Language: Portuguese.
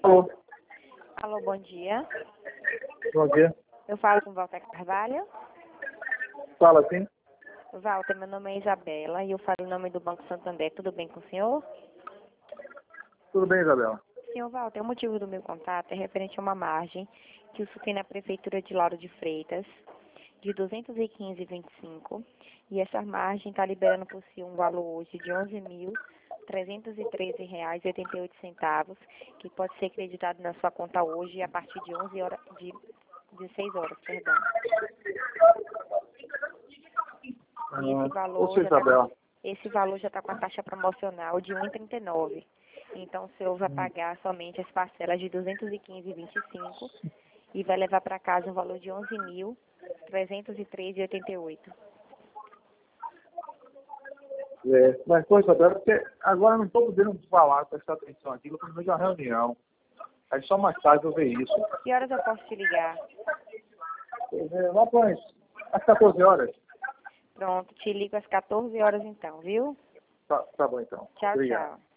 Alô, Alô, bom dia. bom dia. Eu falo com Walter Carvalho. Fala sim. Walter, meu nome é Isabela e eu falo em nome do Banco Santander. Tudo bem com o senhor? Tudo bem, Isabela? Senhor Walter, o motivo do meu contato é referente a uma margem que o senhor tem na Prefeitura de Lauro de Freitas, de 215,25, e essa margem está liberando por si um valor hoje de R$ 11.313,88, que pode ser creditado na sua conta hoje a partir de 11 horas, de 16 horas, perdão. E esse valor já está com a taxa promocional de R$ 1,39. Então, o senhor vai pagar somente as parcelas de R$ 215,25 e vai levar para casa um valor de R$ 11.313,88. Mas, pô, Isabela, porque agora eu não estou podendo falar, prestar atenção aqui, eu estou no meio de uma reunião. Aí só mais tarde eu ver isso. Que horas eu posso te ligar? Lá para às 14 horas. Pronto, te ligo às 14 horas então, viu? Tá bom então. Tchau, Obrigado. tchau.